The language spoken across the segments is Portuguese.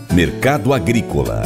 Mercado Agrícola.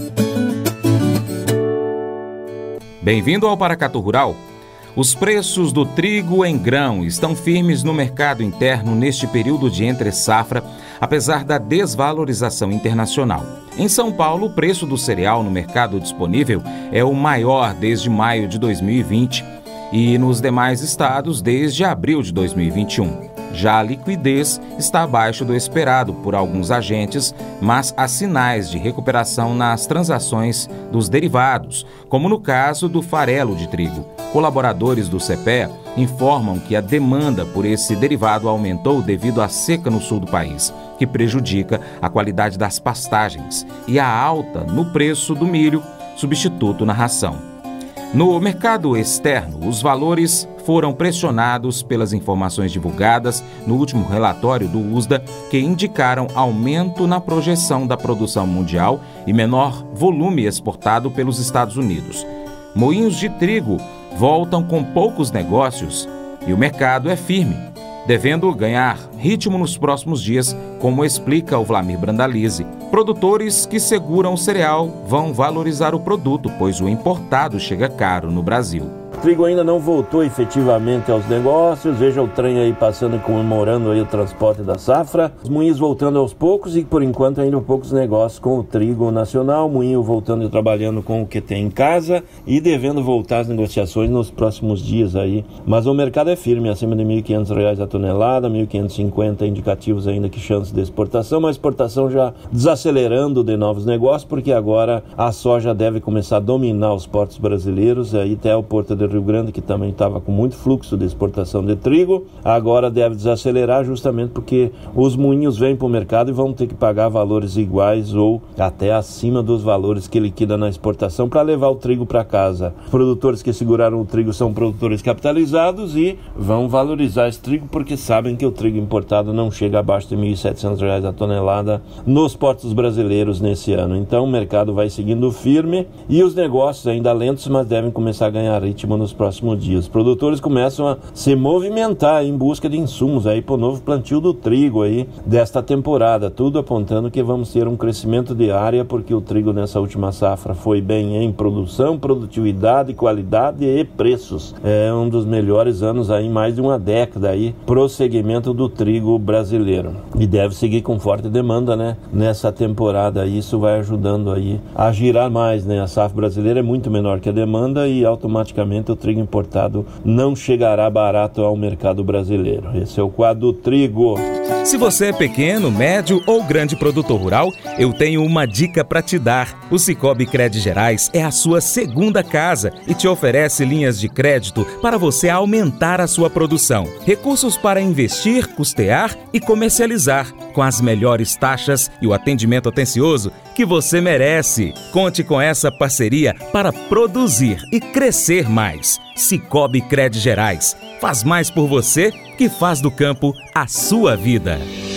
Bem-vindo ao Paracatu Rural. Os preços do trigo em grão estão firmes no mercado interno neste período de entre-safra, apesar da desvalorização internacional. Em São Paulo, o preço do cereal no mercado disponível é o maior desde maio de 2020 e nos demais estados desde abril de 2021. Já a liquidez está abaixo do esperado por alguns agentes, mas há sinais de recuperação nas transações dos derivados, como no caso do farelo de trigo. Colaboradores do CPEA informam que a demanda por esse derivado aumentou devido à seca no sul do país, que prejudica a qualidade das pastagens, e a alta no preço do milho, substituto na ração. No mercado externo, os valores foram pressionados pelas informações divulgadas no último relatório do USDA, que indicaram aumento na projeção da produção mundial e menor volume exportado pelos Estados Unidos. Moinhos de trigo voltam com poucos negócios e o mercado é firme, devendo ganhar ritmo nos próximos dias, como explica o Vlamir Brandalize. Produtores que seguram o cereal vão valorizar o produto, pois o importado chega caro no Brasil. O trigo ainda não voltou efetivamente aos negócios, veja o trem aí passando e comemorando aí o transporte da safra. Os moinhos voltando aos poucos e por enquanto ainda poucos negócios com o trigo nacional, moinho voltando e trabalhando com o que tem em casa e devendo voltar as negociações nos próximos dias aí. Mas o mercado é firme, acima de R$ 1.500 a tonelada, R$ 1.550 indicativos ainda que chance de exportação, mas a exportação já desacelerando de novos negócios, porque agora a soja deve começar a dominar os portos brasileiros, aí até o Porto de Rio Grande, que também estava com muito fluxo de exportação de trigo, agora deve desacelerar justamente porque os moinhos vêm para o mercado e vão ter que pagar valores iguais ou até acima dos valores que liquida na exportação para levar o trigo para casa. Os produtores que seguraram o trigo são produtores capitalizados e vão valorizar esse trigo porque sabem que o trigo importado não chega abaixo de R$ 1.700 a tonelada nos portos brasileiros nesse ano. Então o mercado vai seguindo firme e os negócios ainda lentos, mas devem começar a ganhar ritmo nos próximos dias. Os produtores começam a se movimentar em busca de insumos aí para o novo plantio do trigo aí desta temporada, tudo apontando que vamos ter um crescimento de área, porque o trigo nessa última safra foi bem em produção, produtividade, qualidade e preços. É um dos melhores anos aí em mais de uma década aí pro segmento do trigo brasileiro e deve seguir com forte demanda, né? Nessa temporada isso vai ajudando aí a girar mais, né? A safra brasileira é muito menor que a demanda e automaticamente o trigo importado não chegará barato ao mercado brasileiro. Esse é o quadro do trigo. Se você é pequeno, médio ou grande produtor rural, eu tenho uma dica para te dar. O Sicoob Crédito Gerais é a sua segunda casa e te oferece linhas de crédito para você aumentar a sua produção. Recursos para investir, custear e comercializar, com as melhores taxas e o atendimento atencioso que você merece. Conte com essa parceria para produzir e crescer mais. Sicoob Crédito Gerais faz mais por você que faz do campo a sua vida.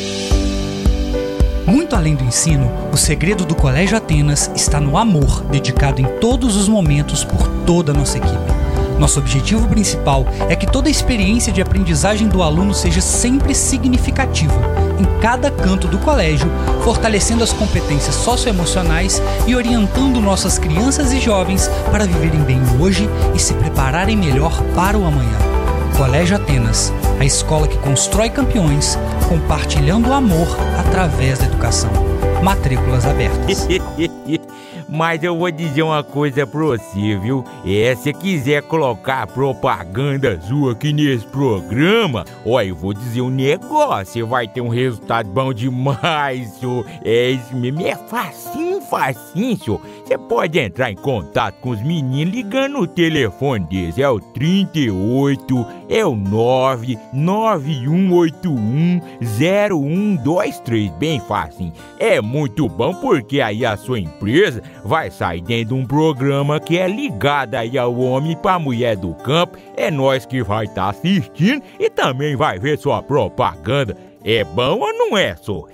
Muito além do ensino, o segredo do Colégio Atenas está no amor dedicado em todos os momentos por toda a nossa equipe. Nosso objetivo principal é que toda a experiência de aprendizagem do aluno seja sempre significativa, em cada canto do colégio, fortalecendo as competências socioemocionais e orientando nossas crianças e jovens para viverem bem hoje e se prepararem melhor para o amanhã. Colégio Atenas, a escola que constrói campeões, compartilhando o amor através da educação. Matrículas abertas. Mas eu vou dizer uma coisa pra você, viu? Se quiser colocar propaganda sua aqui nesse programa, eu vou dizer um negócio, você vai ter um resultado bom demais, senhor. Isso mesmo, é facinho, senhor. Você pode entrar em contato com os meninos ligando no telefone deles, é o 38, é o 991810123, bem facinho. É muito bom porque aí a sua empresa vai sair dentro de um programa que é ligado aí ao homem para a mulher do campo. É nós que vai estar assistindo e também vai ver sua propaganda. É bom ou não é, só?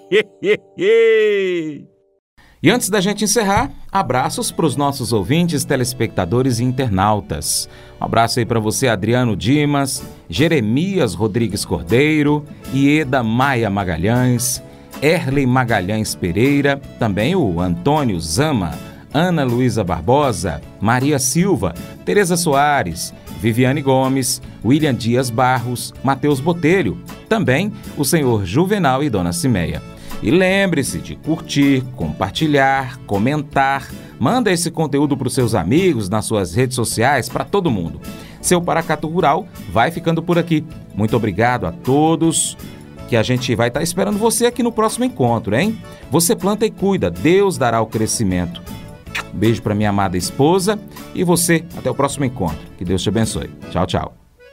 E antes da gente encerrar, abraços para os nossos ouvintes, telespectadores e internautas. Um abraço aí para você, Adriano Dimas, Jeremias Rodrigues Cordeiro, Ieda Maia Magalhães, Erley Magalhães Pereira, também o Antônio Zama, Ana Luísa Barbosa, Maria Silva, Tereza Soares, Viviane Gomes, William Dias Barros, Matheus Botelho, também o senhor Juvenal e Dona Cimeia. E lembre-se de curtir, compartilhar, comentar, manda esse conteúdo para os seus amigos, nas suas redes sociais, para todo mundo. Seu Paracatu Rural vai ficando por aqui. Muito obrigado a todos, que a gente vai estar esperando você aqui no próximo encontro, hein? Você planta e cuida, Deus dará o crescimento. Beijo para minha amada esposa e você, até o próximo encontro. Que Deus te abençoe. Tchau, tchau.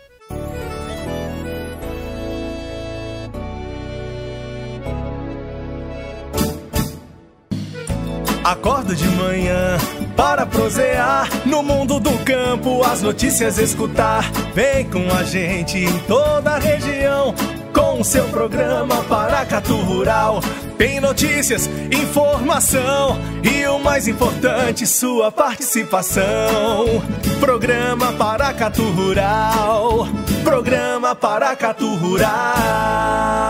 Acordo de manhã para prosear no mundo do campo, as notícias escutar. Vem com a gente em toda a região com o seu programa Paracatu Rural. Tem notícias, informação e o mais importante, sua participação. Programa Paracatu Rural. Programa Paracatu Rural.